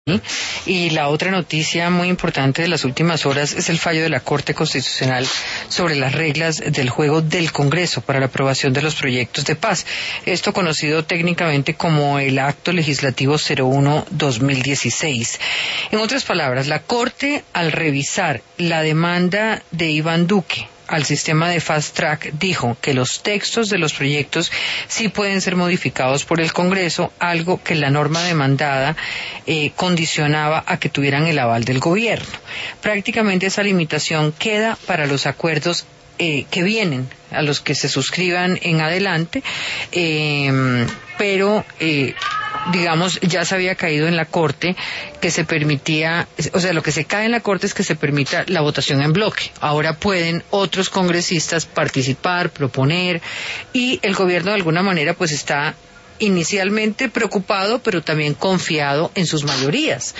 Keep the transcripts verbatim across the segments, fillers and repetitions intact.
Y la otra noticia muy importante de las últimas horas es el fallo de la Corte Constitucional sobre las reglas del juego del Congreso para la aprobación de los proyectos de paz. Esto conocido técnicamente como el Acto Legislativo cero uno guión dos mil dieciséis. En otras palabras, la Corte, al revisar la demanda de Iván Duque al sistema de Fast Track, dijo que los textos de los proyectos sí pueden ser modificados por el Congreso, algo que la norma demandada eh, condicionaba a que tuvieran el aval del gobierno. Prácticamente esa limitación queda para los acuerdos eh, que vienen, a los que se suscriban en adelante, eh, pero eh, digamos, ya se había caído en la Corte que se permitía, o sea, lo que se cae en la Corte es que se permita la votación en bloque. Ahora pueden otros congresistas participar, proponer, y el gobierno de alguna manera pues está inicialmente preocupado, pero también confiado en sus mayorías.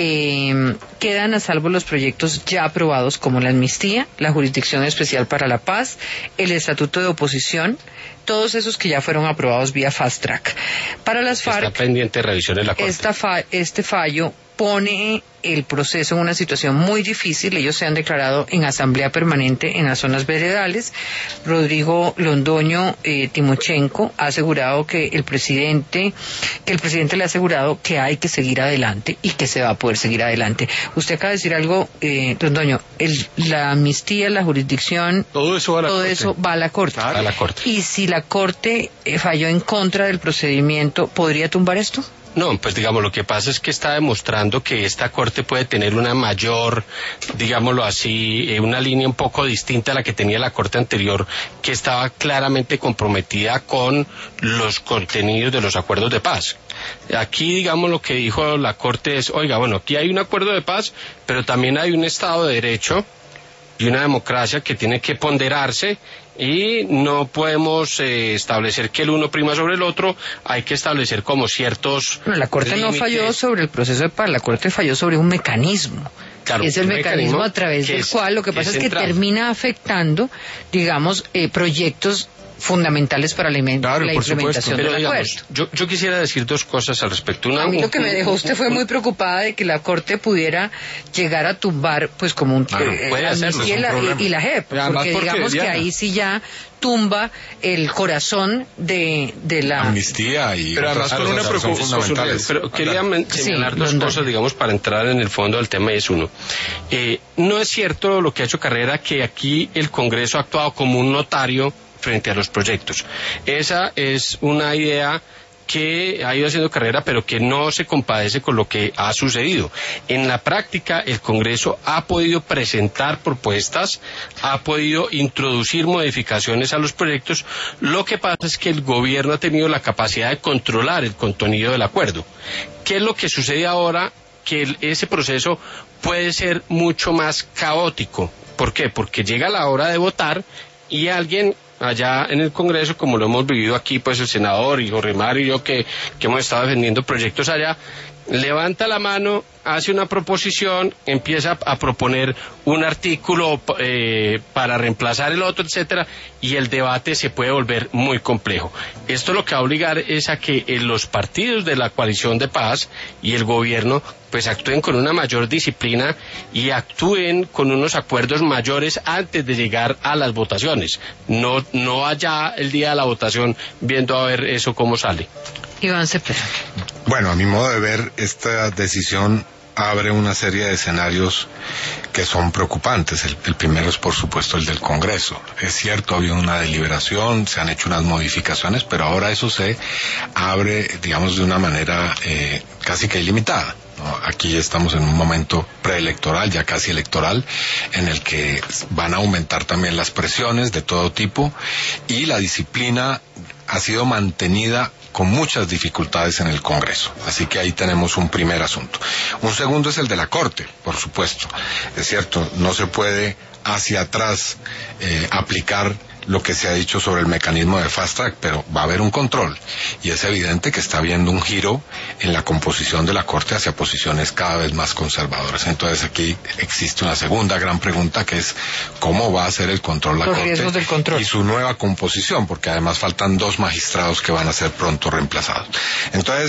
Eh, quedan a salvo los proyectos ya aprobados como la amnistía, la Jurisdicción Especial para la Paz, el Estatuto de Oposición, todos esos que ya fueron aprobados vía Fast Track. Para las FARC, está pendiente de revisión en la Corte. Esta fa este fallo pone el proceso en una situación muy difícil. Ellos se han declarado en asamblea permanente en las zonas veredales. Rodrigo Londoño eh, Timochenko ha asegurado que el presidente, que el presidente le ha asegurado que hay que seguir adelante y que se va a poder seguir adelante. Usted acaba de decir algo, eh, Londoño, el, la amnistía, la jurisdicción, todo eso va a la todo Corte. Eso va a la Corte. Claro. A la Corte. Y si la Corte eh, falló en contra del procedimiento, ¿podría tumbar esto? No, pues digamos, lo que pasa es que está demostrando que esta Corte puede tener una mayor, digámoslo así, eh, una línea un poco distinta a la que tenía la Corte anterior, que estaba claramente comprometida con los contenidos de los acuerdos de paz. Aquí, digamos, lo que dijo la Corte es, oiga, bueno, aquí hay un acuerdo de paz, pero también hay un Estado de Derecho y una democracia que tiene que ponderarse, y no podemos eh, establecer que el uno prima sobre el otro. Hay que establecer como ciertos no, la Corte límites. No falló sobre el proceso de paz, la Corte falló sobre un mecanismo. Claro, es el mecanismo, mecanismo a través del es, cual lo que pasa es, es que termina afectando, digamos, eh, proyectos fundamentales para la, claro, la implementación pero, del digamos, acuerdo. Yo, yo quisiera decir dos cosas al respecto. Una, a mí lo que me dejó usted fue muy preocupada de que la Corte pudiera llegar a tumbar, pues como un claro, eh, puede la hacerlo, y, la, y, y la J E P, porque, porque digamos Diana, que ahí sí ya tumba el corazón de, de la amnistía y pero además con una preocupación. Pero quería señalar sí, dos no, cosas, digamos, para entrar en el fondo del tema. Es uno, eh, no es cierto lo que ha hecho Carrera, que aquí el Congreso ha actuado como un notario frente a los proyectos. Esa es una idea que ha ido haciendo Carrera, pero que no se compadece con lo que ha sucedido. En la práctica, el Congreso ha podido presentar propuestas, ha podido introducir modificaciones a los proyectos. Lo que pasa es que el gobierno ha tenido la capacidad de controlar el contenido del acuerdo. ¿Qué es lo que sucede ahora? Que el, ese proceso puede ser mucho más caótico. ¿Por qué? Porque llega la hora de votar y alguien allá en el Congreso, como lo hemos vivido aquí, pues el senador y Jorge Mario y yo que, que hemos estado defendiendo proyectos allá, levanta la mano, hace una proposición, empieza a proponer un artículo eh, para reemplazar el otro, etcétera, y el debate se puede volver muy complejo. Esto lo que va a obligar es a que eh, los partidos de la coalición de paz y el gobierno pues actúen con una mayor disciplina y actúen con unos acuerdos mayores antes de llegar a las votaciones. No, no allá el día de la votación viendo a ver eso cómo sale. Iván Cepeda. Bueno, a mi modo de ver, esta decisión abre una serie de escenarios que son preocupantes. El, el primero es, por supuesto, el del Congreso. Es cierto, ha habido una deliberación, se han hecho unas modificaciones, pero ahora eso se abre, digamos, de una manera eh, casi que ilimitada. ¿No? Aquí estamos en un momento preelectoral, ya casi electoral, en el que van a aumentar también las presiones de todo tipo y la disciplina ha sido mantenida con muchas dificultades en el Congreso. Así que ahí tenemos un primer asunto. Un segundo es el de la Corte, por supuesto. Es cierto, no se puede hacia atrás eh, aplicar lo que se ha dicho sobre el mecanismo de Fast Track, pero va a haber un control. Y es evidente que está habiendo un giro en la composición de la Corte hacia posiciones cada vez más conservadoras. Entonces aquí existe una segunda gran pregunta, que es cómo va a ser el control la Los Corte riesgos del control. Y su nueva composición, porque además faltan dos magistrados que van a ser pronto reemplazados. Entonces,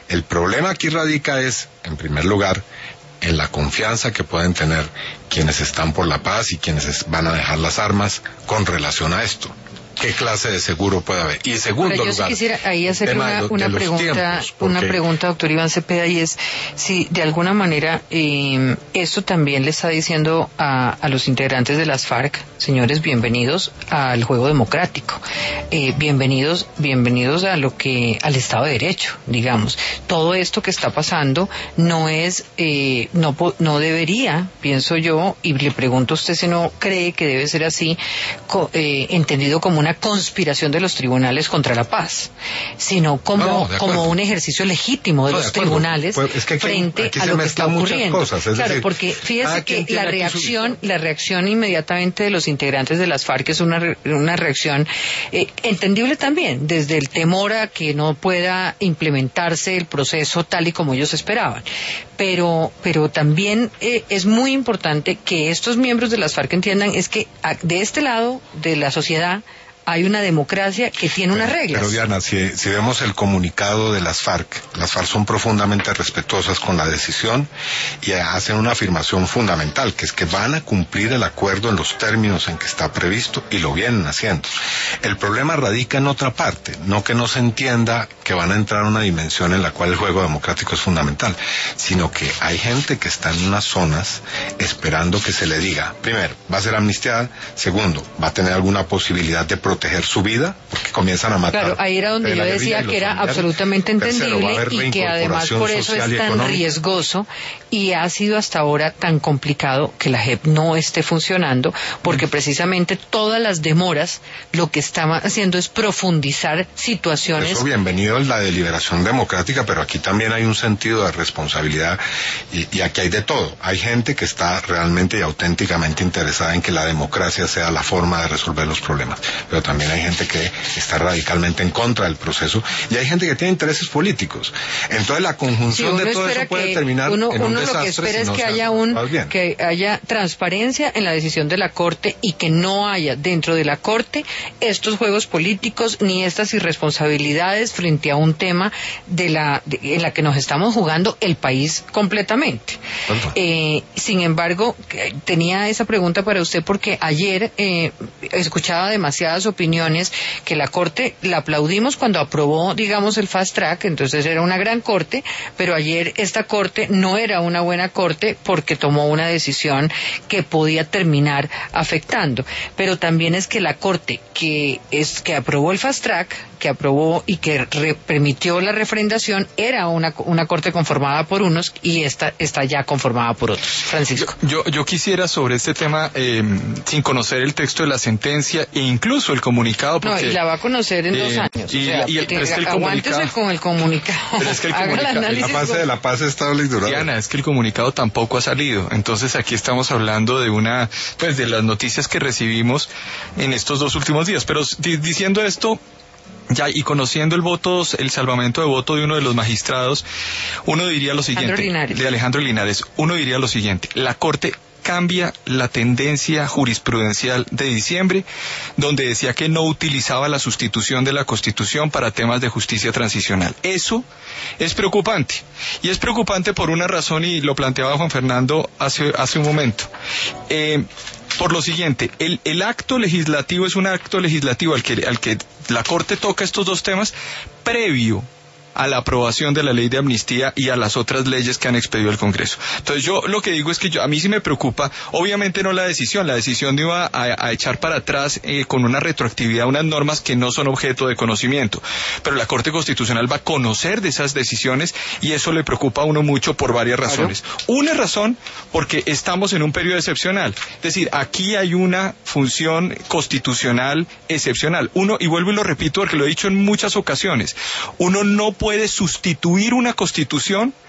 El problema aquí radica es, en primer lugar, en la confianza que pueden tener quienes están por la paz y quienes van a dejar las armas con relación a esto. ¿Qué clase de seguro puede haber? Y en segundo Ahora, yo lugar, sí quisiera ahí hacer una, de, una de pregunta, tiempos, porque... una pregunta, doctor Iván Cepeda, y es si de alguna manera eh, esto también le está diciendo a, a los integrantes de las FARC, señores, bienvenidos al juego democrático, eh, bienvenidos, bienvenidos a lo que, al Estado de Derecho, digamos. Todo esto que está pasando no es, eh, no, no debería, pienso yo, y le pregunto a usted si no cree que debe ser así, co, eh, entendido como una una conspiración de los tribunales contra la paz, sino como, no, como un ejercicio legítimo de no, los de tribunales pues es que aquí, frente aquí a lo que está ocurriendo. Cosas, claro, decir, porque fíjese que la reacción, la reacción inmediatamente de los integrantes de las FARC es una, una reacción eh, entendible también, desde el temor a que no pueda implementarse el proceso tal y como ellos esperaban. Pero, pero también eh, es muy importante que estos miembros de las FARC entiendan es que a, de este lado de la sociedad hay una democracia que tiene unas reglas. Pero Diana, si, si vemos el comunicado de las FARC, las FARC son profundamente respetuosas con la decisión y hacen una afirmación fundamental, que es que van a cumplir el acuerdo en los términos en que está previsto y lo vienen haciendo. El problema radica en otra parte, no que no se entienda que van a entrar a una dimensión en la cual el juego democrático es fundamental, sino que hay gente que está en unas zonas esperando que se le diga, primero, va a ser amnistiada, segundo, va a tener alguna posibilidad de proteger proteger su vida, porque comienzan a matar. Claro, ahí era donde yo decía que era absolutamente entendible y que además por eso es tan riesgoso y ha sido hasta ahora tan complicado que la J E P no esté funcionando, porque precisamente todas las demoras lo que estaban haciendo es profundizar situaciones. Eso, bienvenido es la deliberación democrática, pero aquí también hay un sentido de responsabilidad y, y aquí hay de todo. Hay gente que está realmente y auténticamente interesada en que la democracia sea la forma de resolver los problemas, pero también hay gente que está radicalmente en contra del proceso y hay gente que tiene intereses políticos. Entonces la conjunción sí, de todo eso puede terminar uno, en un uno desastre. Uno lo que espera si no es que haya un que haya transparencia en la decisión de la Corte y que no haya dentro de la Corte estos juegos políticos ni estas irresponsabilidades frente a un tema de la de, en la que nos estamos jugando el país completamente. Eh, sin embargo, tenía esa pregunta para usted porque ayer eh, escuchaba demasiadas opiniones que la Corte la aplaudimos cuando aprobó, digamos, el fast track, entonces era una gran Corte, pero ayer esta Corte no era una buena Corte porque tomó una decisión que podía terminar afectando. Pero también es que la Corte que es que aprobó el fast track, que aprobó y que re, permitió la refrendación, era una, una Corte conformada por unos y esta está ya conformada por otros. Francisco. Yo, yo, yo quisiera sobre este tema, eh, sin conocer el texto de la sentencia e incluso el comunicado. Porque, no, y la va a conocer en eh, dos años. Y, o sea, y el, pero es que el comunicado, con el comunicado. Pero es que el comunicado, la fase con... de la paz está durando. Diana, es que el comunicado tampoco ha salido. Entonces aquí estamos hablando de una, pues de las noticias que recibimos en estos dos últimos días. Pero di, diciendo esto, ya, y conociendo el voto, el salvamento de voto de uno de los magistrados, uno diría lo siguiente, de Alejandro Linares, uno diría lo siguiente, la Corte cambia la tendencia jurisprudencial de diciembre, donde decía que no utilizaba la sustitución de la Constitución para temas de justicia transicional. Eso es preocupante, y es preocupante por una razón, y lo planteaba Juan Fernando hace, hace un momento. Eh, Por lo siguiente, el, el acto legislativo es un acto legislativo al que, al que la Corte toca estos dos temas previo a la aprobación de la ley de amnistía y a las otras leyes que han expedido el Congreso. Entonces yo lo que digo es que yo, a mí sí me preocupa, obviamente no la decisión, la decisión iba a, a echar para atrás eh, con una retroactividad unas normas que no son objeto de conocimiento, pero la Corte Constitucional va a conocer de esas decisiones y eso le preocupa a uno mucho por varias razones. ¿Claro? Una razón, porque estamos en un periodo excepcional, es decir, aquí hay una función constitucional excepcional. Uno, y vuelvo y lo repito porque lo he dicho en muchas ocasiones, uno no puede puede sustituir una Constitución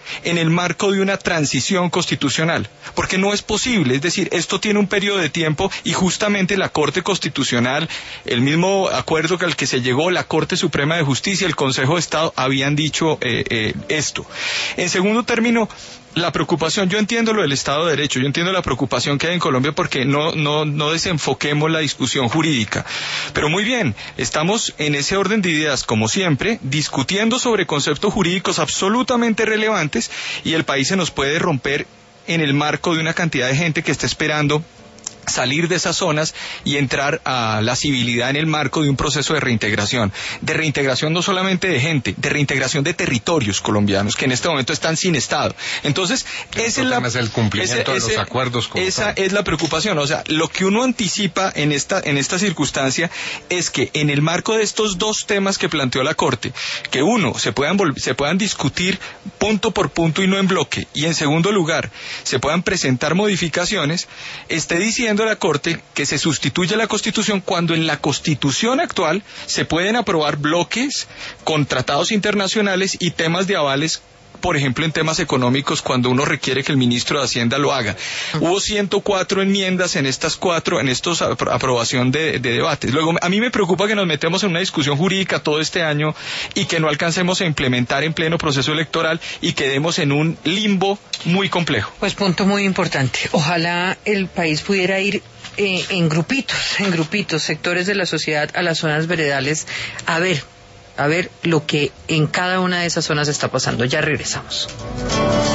en el marco de una transición constitucional, porque no es posible, es decir, esto tiene un periodo de tiempo y justamente la Corte Constitucional, el mismo acuerdo al que se llegó, la Corte Suprema de Justicia, el Consejo de Estado habían dicho eh, eh, esto. En segundo término, la preocupación, yo entiendo lo del Estado de Derecho, yo entiendo la preocupación que hay en Colombia porque no, no, no desenfoquemos la discusión jurídica. Pero muy bien, estamos en ese orden de ideas, como siempre, discutiendo sobre conceptos jurídicos absolutamente relevantes y el país se nos puede romper en el marco de una cantidad de gente que está esperando salir de esas zonas y entrar a la civilidad en el marco de un proceso de reintegración, de reintegración no solamente de gente, de reintegración de territorios colombianos que en este momento están sin Estado. Entonces, esa es, la, es el cumplimiento ese, de los acuerdos. Esa es la preocupación, o sea, lo que uno anticipa en esta, en esta circunstancia es que en el marco de estos dos temas que planteó la Corte, que uno, se puedan, se puedan discutir punto por punto y no en bloque, y en segundo lugar, se puedan presentar modificaciones, esté diciendo la Corte que se sustituye la Constitución cuando en la Constitución actual se pueden aprobar bloques con tratados internacionales y temas de avales, por ejemplo en temas económicos cuando uno requiere que el ministro de Hacienda lo haga. Hubo ciento cuatro enmiendas en estas cuatro, en estos apro aprobación de, de debates. Luego, a mí me preocupa que nos metemos en una discusión jurídica todo este año y que no alcancemos a implementar en pleno proceso electoral y quedemos en un limbo muy complejo. Pues punto muy importante. Ojalá el país pudiera ir eh, en grupitos, en grupitos, sectores de la sociedad a las zonas veredales a ver a ver lo que en cada una de esas zonas está pasando. Ya regresamos.